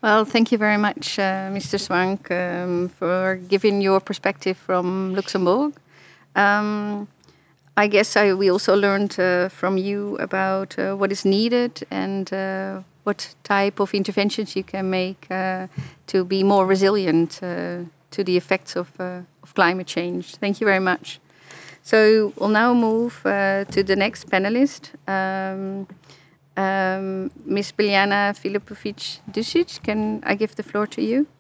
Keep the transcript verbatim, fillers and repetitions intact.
Well, thank you very much, uh, mister Swank, um, for giving your perspective from Luxembourg. Um, I guess I, we also learned uh, from you about uh, what is needed and uh, what type of interventions you can make uh, to be more resilient uh, to the effects of, uh, of climate change. Thank you very much. So we'll now move uh, to the next panelist. Um, um, Miss Biljana Filipovic Dusic, can I give the floor to you?